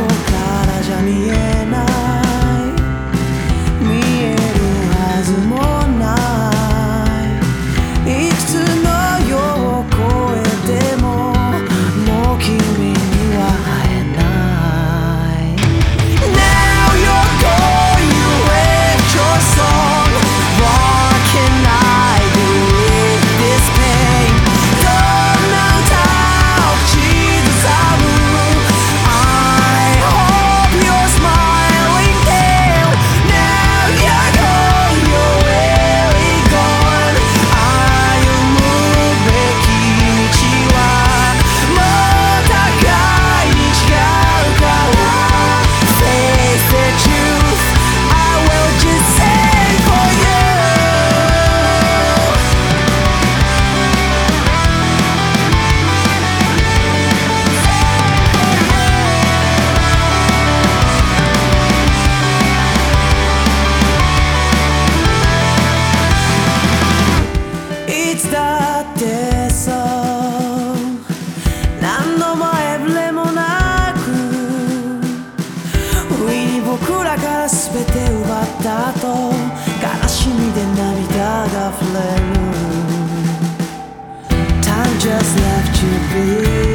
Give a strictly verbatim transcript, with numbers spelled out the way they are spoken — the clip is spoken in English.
こからじゃ見えない見えるはずもないいくつの夜を越えてももう君には会えない Now you're gone you left your song What can I do with this pain どんな歌を口ずさむI hope you're smiling still Now you're gone, you're really gone 歩むべき道はもう高いに違うから Face the truth, I will just sing for youいつだってそう何の前触れもなく不意に僕らから全て奪った後悲しみで涙が溢れる Time just left you be